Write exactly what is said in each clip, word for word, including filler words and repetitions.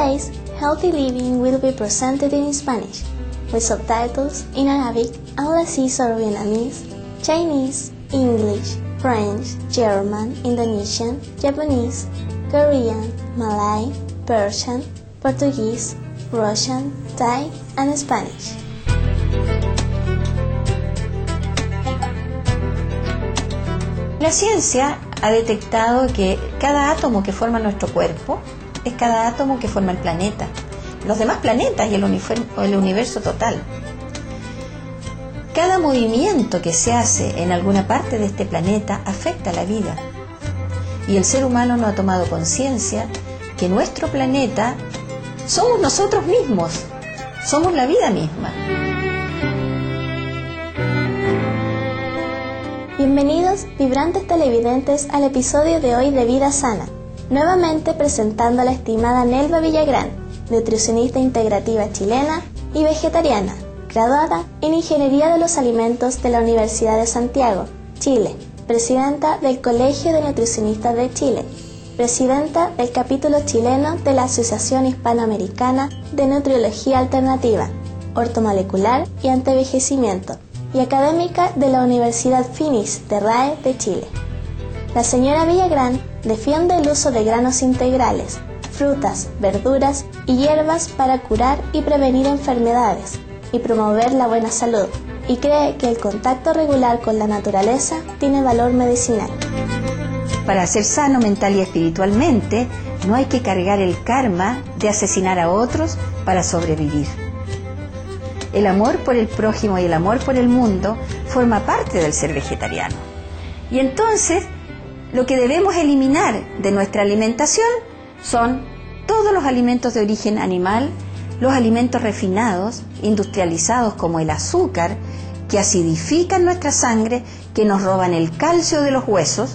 Today's Healthy Living will be presented in Spanish, with subtitles in Arabic, Aulasís or Vietnamese, Chinese, English, French, German, Indonesian, Japanese, Korean, Malay, Persian, Portuguese, Russian, Thai, and Spanish. La ciencia ha detectado que cada átomo que forma nuestro cuerpo es cada átomo que forma el planeta, los demás planetas y el universo, el universo total. Cada movimiento que se hace en alguna parte de este planeta afecta a la vida. Y el ser humano no ha tomado conciencia que nuestro planeta somos nosotros mismos, somos la vida misma. Bienvenidos, vibrantes televidentes, al episodio de hoy de Vida Sana, nuevamente presentando a la estimada Nelva Villagrán, nutricionista integrativa chilena y vegetariana, graduada en Ingeniería de los Alimentos de la Universidad de Santiago, Chile, presidenta del Colegio de Nutricionistas de Chile, presidenta del capítulo chileno de la Asociación Hispanoamericana de Nutriología Alternativa, Ortomolecular y Antienvejecimiento, y académica de la Universidad Finis Terrae de Chile. La señora Villagrán defiende el uso de granos integrales, frutas, verduras y hierbas para curar y prevenir enfermedades y promover la buena salud, y cree que el contacto regular con la naturaleza tiene valor medicinal. Para ser sano mental y espiritualmente, no hay que cargar el karma de asesinar a otros para sobrevivir. El amor por el prójimo y el amor por el mundo forma parte del ser vegetariano. Y entonces, lo que debemos eliminar de nuestra alimentación son todos los alimentos de origen animal, los alimentos refinados, industrializados como el azúcar, que acidifican nuestra sangre, que nos roban el calcio de los huesos.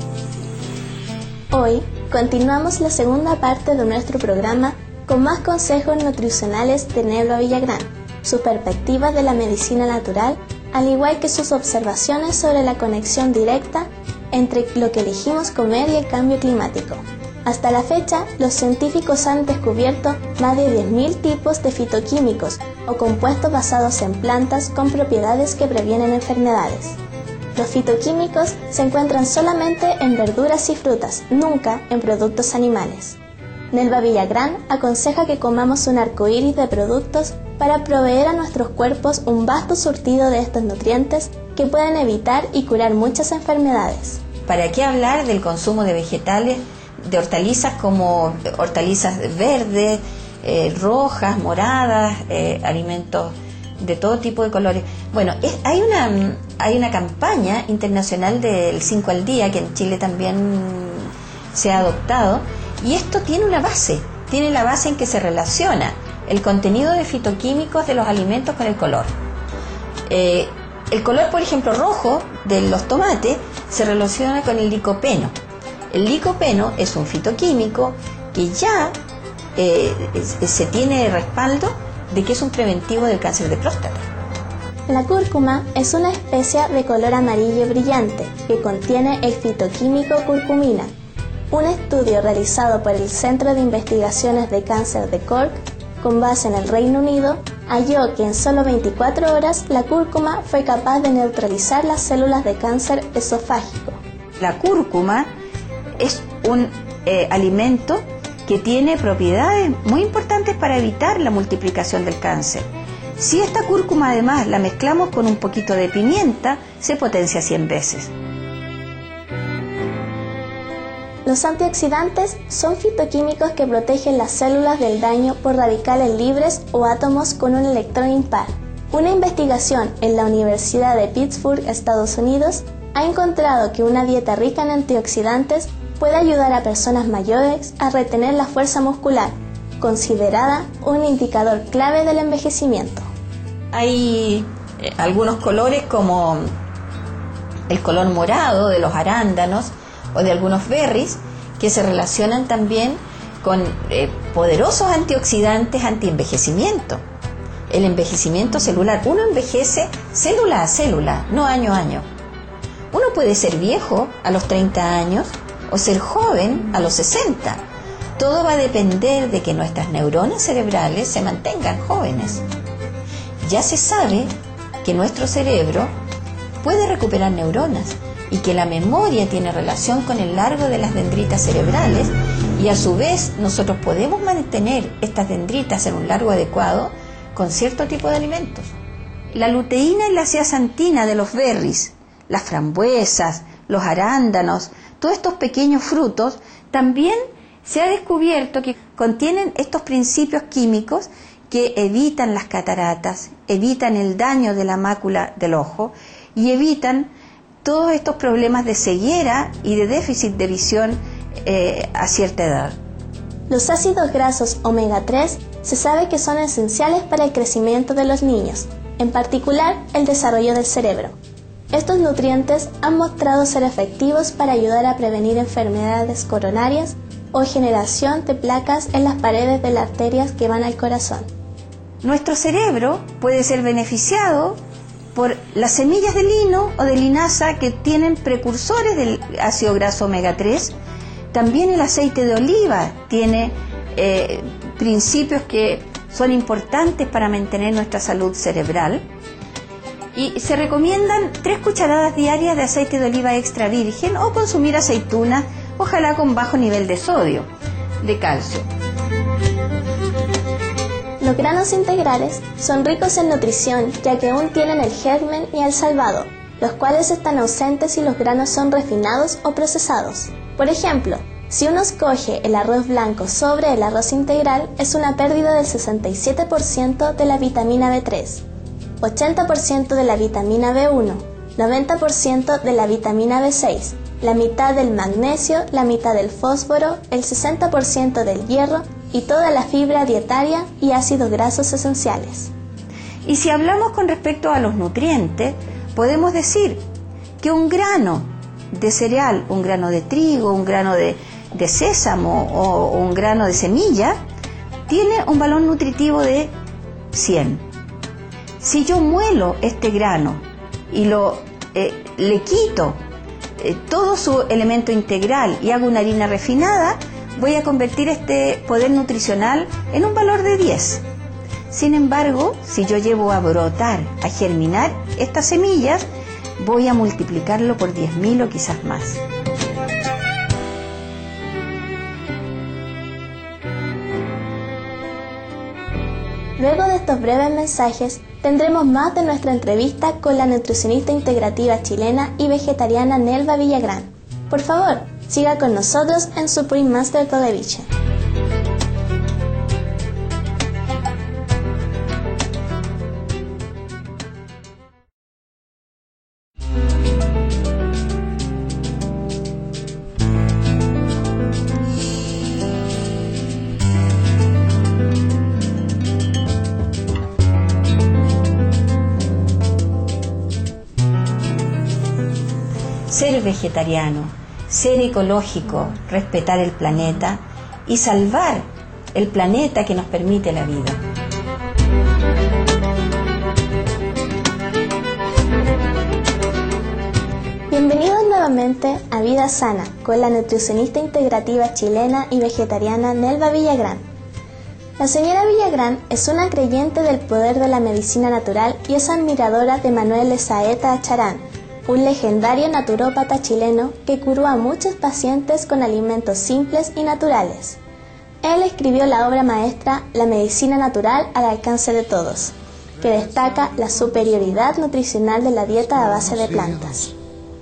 Hoy continuamos la segunda parte de nuestro programa con más consejos nutricionales de Nelva Villagrán, su perspectiva de la medicina natural, al igual que sus observaciones sobre la conexión directa entre lo que elegimos comer y el cambio climático. Hasta la fecha, los científicos han descubierto más de diez mil tipos de fitoquímicos o compuestos basados en plantas con propiedades que previenen enfermedades. Los fitoquímicos se encuentran solamente en verduras y frutas, nunca en productos animales. Nelva Villagrán aconseja que comamos un arcoíris de productos para proveer a nuestros cuerpos un vasto surtido de estos nutrientes que pueden evitar y curar muchas enfermedades. ¿Para qué hablar del consumo de vegetales, de hortalizas como hortalizas verdes, eh, rojas, moradas, eh, alimentos de todo tipo de colores? Bueno, es, hay, una, hay una campaña internacional del cinco al día que en Chile también se ha adoptado, y esto tiene una base, tiene la base en que se relaciona el contenido de fitoquímicos de los alimentos con el color. Eh, el color, por ejemplo, rojo de los tomates se relaciona con el licopeno. El licopeno es un fitoquímico que ya eh, es, se tiene respaldo de que es un preventivo del cáncer de próstata. La cúrcuma es una especia de color amarillo brillante que contiene el fitoquímico curcumina. Un estudio realizado por el Centro de Investigaciones de Cáncer de Cork, con base en el Reino Unido, halló que en solo veinticuatro horas la cúrcuma fue capaz de neutralizar las células de cáncer esofágico. La cúrcuma es un eh, alimento que tiene propiedades muy importantes para evitar la multiplicación del cáncer. Si esta cúrcuma además la mezclamos con un poquito de pimienta, se potencia cien veces. Los antioxidantes son fitoquímicos que protegen las células del daño por radicales libres o átomos con un electrón impar. Una investigación en la Universidad de Pittsburgh, Estados Unidos, ha encontrado que una dieta rica en antioxidantes puede ayudar a personas mayores a retener la fuerza muscular, considerada un indicador clave del envejecimiento. Hay eh, algunos colores como el color morado de los arándanos o de algunos berries que se relacionan también con eh, poderosos antioxidantes antienvejecimiento. El envejecimiento celular, uno envejece célula a célula, no año a año. Uno puede ser viejo a los treinta años o ser joven a los sesenta. todo va a depender de que nuestras neuronas cerebrales se mantengan jóvenes. Ya se sabe que nuestro cerebro puede recuperar neuronas y que la memoria tiene relación con el largo de las dendritas cerebrales, y a su vez nosotros podemos mantener estas dendritas en un largo adecuado con cierto tipo de alimentos. La luteína y la zeaxantina de los berries, las frambuesas, los arándanos, todos estos pequeños frutos, también se ha descubierto que contienen estos principios químicos que evitan las cataratas, evitan el daño de la mácula del ojo y evitan todos estos problemas de ceguera y de déficit de visión eh, a cierta edad. Los ácidos grasos omega tres se sabe que son esenciales para el crecimiento de los niños, en particular el desarrollo del cerebro. Estos nutrientes han mostrado ser efectivos para ayudar a prevenir enfermedades coronarias o generación de placas en las paredes de las arterias que van al corazón. Nuestro cerebro puede ser beneficiado por las semillas de lino o de linaza, que tienen precursores del ácido graso omega tres. También el aceite de oliva tiene eh, principios que son importantes para mantener nuestra salud cerebral. Y se recomiendan tres cucharadas diarias de aceite de oliva extra virgen, o consumir aceituna, ojalá con bajo nivel de sodio, de calcio. Los granos integrales son ricos en nutrición, ya que aún tienen el germen y el salvado, los cuales están ausentes si los granos son refinados o procesados. Por ejemplo, si uno escoge el arroz blanco sobre el arroz integral, es una pérdida del sesenta y siete por ciento de la vitamina B tres, ochenta por ciento de la vitamina B uno, noventa por ciento de la vitamina B seis, la mitad del magnesio, la mitad del fósforo, el sesenta por ciento del hierro y toda la fibra dietaria y ácidos grasos esenciales. Y si hablamos con respecto a los nutrientes, podemos decir que un grano de cereal, un grano de trigo, un grano de, de sésamo o un grano de semilla, tiene un valor nutritivo de cien. Si yo muelo este grano y lo, eh, le quito eh, todo su elemento integral y hago una harina refinada, voy a convertir este poder nutricional en un valor de diez. Sin embargo, si yo llevo a brotar, a germinar estas semillas, voy a multiplicarlo por diez mil o quizás más. Luego de estos breves mensajes, tendremos más de nuestra entrevista con la nutricionista integrativa chilena y vegetariana Nelva Villagrán. Por favor, siga con nosotros en Supreme Master Television. Ser vegetariano, ser ecológico, respetar el planeta y salvar el planeta que nos permite la vida. Bienvenidos nuevamente a Vida Sana con la nutricionista integrativa chilena y vegetariana Nelva Villagrán. La señora Villagrán es una creyente del poder de la medicina natural y es admiradora de Manuel Lesaeta Acharán, un legendario naturópata chileno que curó a muchos pacientes con alimentos simples y naturales. Él escribió la obra maestra La medicina natural al alcance de todos, que destaca la superioridad nutricional de la dieta a base de plantas.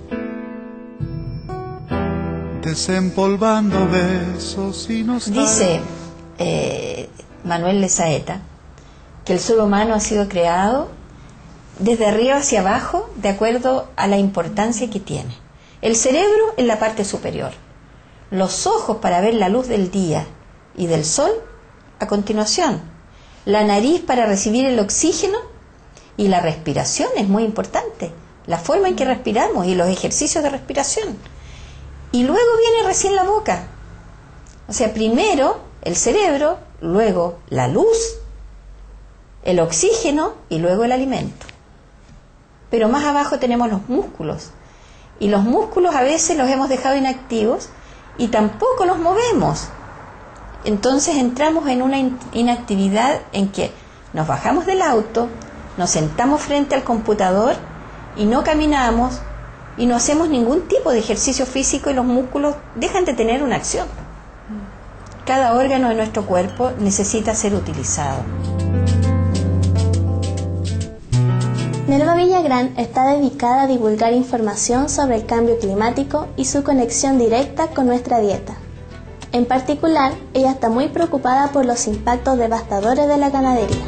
Desempolvando besos y nostalgia. Dice eh, Manuel Lesaeta que el ser humano ha sido creado desde arriba hacia abajo, de acuerdo a la importancia que tiene. El cerebro en la parte superior, los ojos para ver la luz del día y del sol a continuación, la nariz para recibir el oxígeno, y la respiración es muy importante, la forma en que respiramos y los ejercicios de respiración. Y luego viene recién la boca. O sea, primero el cerebro, luego la luz, el oxígeno y luego el alimento. Pero más abajo tenemos los músculos, y los músculos a veces los hemos dejado inactivos y tampoco los movemos. Entonces entramos en una inactividad en que nos bajamos del auto, nos sentamos frente al computador y no caminamos y no hacemos ningún tipo de ejercicio físico y los músculos dejan de tener una acción. Cada órgano de nuestro cuerpo necesita ser utilizado. Nelva Villagrán está dedicada a divulgar información sobre el cambio climático y su conexión directa con nuestra dieta. En particular, ella está muy preocupada por los impactos devastadores de la ganadería.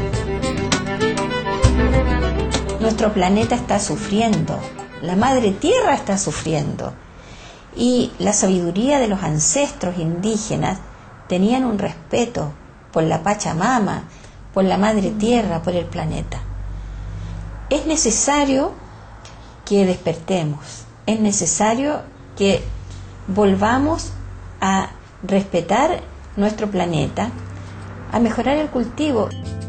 Nuestro planeta está sufriendo, la madre tierra está sufriendo, y la sabiduría de los ancestros indígenas tenían un respeto por la Pachamama, por la madre tierra, por el planeta. Es necesario que despertemos, es necesario que volvamos a respetar nuestro planeta, a mejorar el cultivo.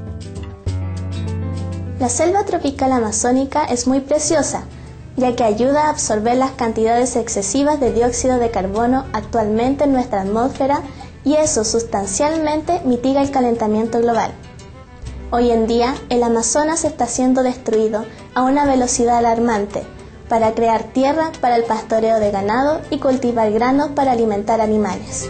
La selva tropical amazónica es muy preciosa, ya que ayuda a absorber las cantidades excesivas de dióxido de carbono actualmente en nuestra atmósfera y eso sustancialmente mitiga el calentamiento global. Hoy en día, el Amazonas está siendo destruido a una velocidad alarmante para crear tierra para el pastoreo de ganado y cultivar granos para alimentar animales.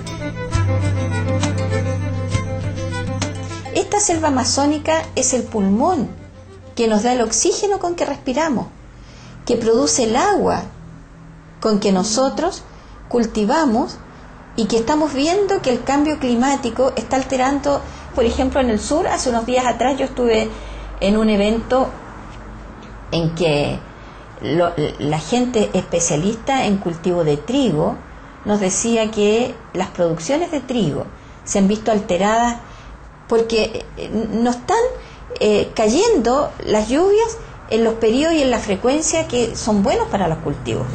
Esta selva amazónica es el pulmón que nos da el oxígeno con que respiramos, que produce el agua con que nosotros cultivamos y que estamos viendo que el cambio climático está alterando. Por ejemplo, en el sur, hace unos días atrás yo estuve en un evento en que lo, la gente especialista en cultivo de trigo nos decía que las producciones de trigo se han visto alteradas porque no están eh, cayendo las lluvias en los periodos y en la frecuencia que son buenos para los cultivos.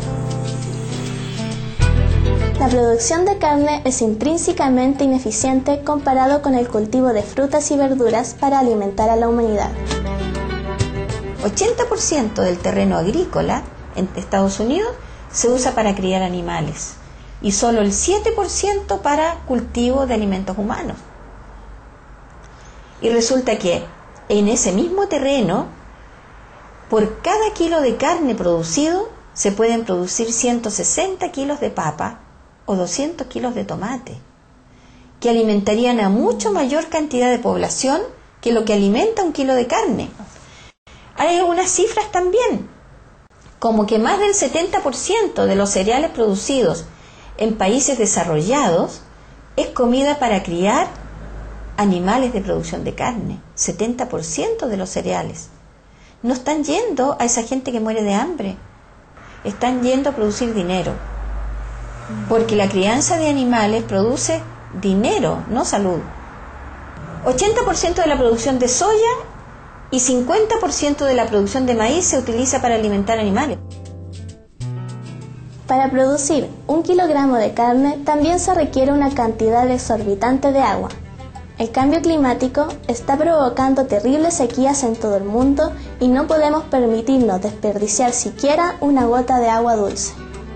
La producción de carne es intrínsecamente ineficiente comparado con el cultivo de frutas y verduras para alimentar a la humanidad. ochenta por ciento del terreno agrícola en Estados Unidos se usa para criar animales y solo el siete por ciento para cultivo de alimentos humanos. Y resulta que en ese mismo terreno, por cada kilo de carne producido, se pueden producir ciento sesenta kilos de papa o doscientos kilos de tomate, que alimentarían a mucho mayor cantidad de población que lo que alimenta un kilo de carne. Hay algunas cifras también, como que más del setenta por ciento de los cereales producidos en países desarrollados es comida para criar animales de producción de carne. setenta por ciento de los cereales no están yendo a esa gente que muere de hambre, están yendo a producir dinero, porque la crianza de animales produce dinero, no salud. ochenta por ciento de la producción de soya y cincuenta por ciento de la producción de maíz se utiliza para alimentar animales. Para producir un kilogramo de carne también se requiere una cantidad exorbitante de agua. El cambio climático está provocando terribles sequías en todo el mundo y no podemos permitirnos desperdiciar siquiera una gota de agua dulce.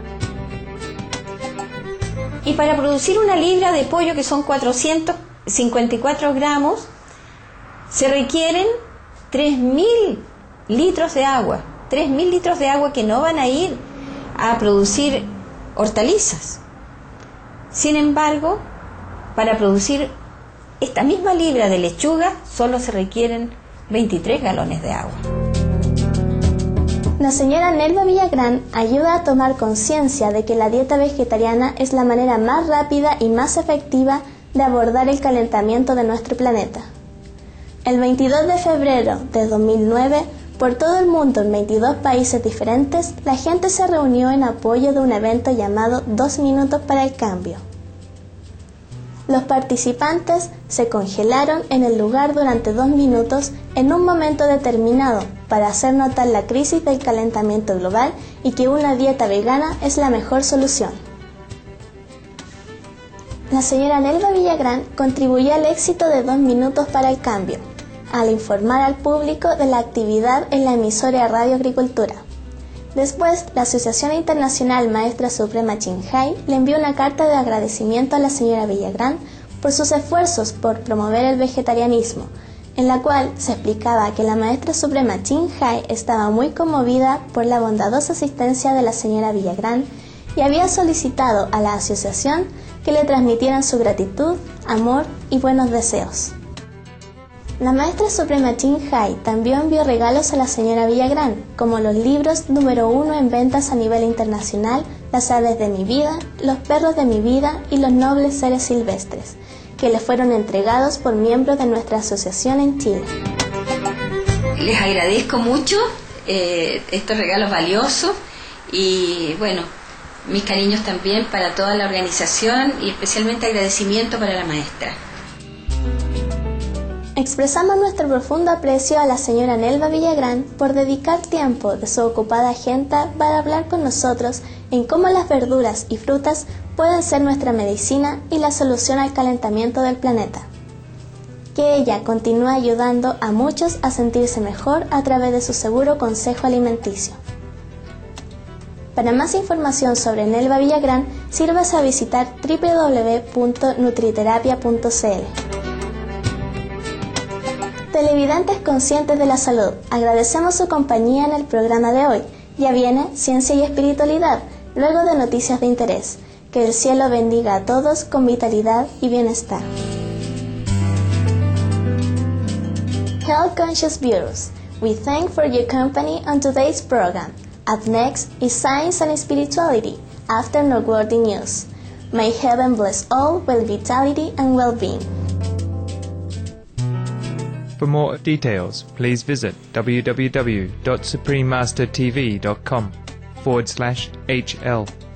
Y para producir una libra de pollo, que son cuatrocientos cincuenta y cuatro gramos, se requieren tres mil litros de agua. tres mil litros de agua que no van a ir a producir hortalizas. Sin embargo, para producir esta misma libra de lechuga, solo se requieren veintitrés galones de agua. La señora Nelva Villagrán ayuda a tomar conciencia de que la dieta vegetariana es la manera más rápida y más efectiva de abordar el calentamiento de nuestro planeta. El veintidós de febrero de dos mil nueve, por todo el mundo en veintidós países diferentes, la gente se reunió en apoyo de un evento llamado Dos Minutos para el Cambio. Los participantes se congelaron en el lugar durante dos minutos en un momento determinado para hacer notar la crisis del calentamiento global y que una dieta vegana es la mejor solución. La señora Nelva Villagrán contribuyó al éxito de Dos Minutos para el Cambio, al informar al público de la actividad en la emisora Radio Agricultura. Después, la Asociación Internacional Maestra Suprema Chinhai le envió una carta de agradecimiento a la señora Villagrán por sus esfuerzos por promover el vegetarianismo, en la cual se explicaba que la maestra suprema Chin Hai estaba muy conmovida por la bondadosa asistencia de la señora Villagrán y había solicitado a la asociación que le transmitieran su gratitud, amor y buenos deseos. La maestra suprema Chin Hai también envió regalos a la señora Villagrán, como los libros número uno en ventas a nivel internacional, Las aves de mi vida, Los perros de mi vida y Los nobles seres silvestres, que le fueron entregados por miembros de nuestra asociación en Chile. Les agradezco mucho eh, estos regalos valiosos y bueno, mis cariños también para toda la organización y especialmente agradecimiento para la maestra. Expresamos nuestro profundo aprecio a la señora Nelva Villagrán por dedicar tiempo de su ocupada agenda para hablar con nosotros en cómo las verduras y frutas pueden ser nuestra medicina y la solución al calentamiento del planeta. Que ella continúe ayudando a muchos a sentirse mejor a través de su seguro consejo alimenticio. Para más información sobre Nelva Villagrán, sírvase a visitar doble u doble u doble u punto nutriterapia punto c l. Televidentes conscientes de la salud, agradecemos su compañía en el programa de hoy. Ya viene Ciencia y Espiritualidad, luego de Noticias de Interés. Que el cielo bendiga a todos con vitalidad y bienestar. Health Conscious Viewers, we thank for your company on today's program. Up next is Science and Spirituality, after noteworthy news. May heaven bless all with vitality and well-being. For more details, please visit w w w dot supreme master t v dot com forward slash H L.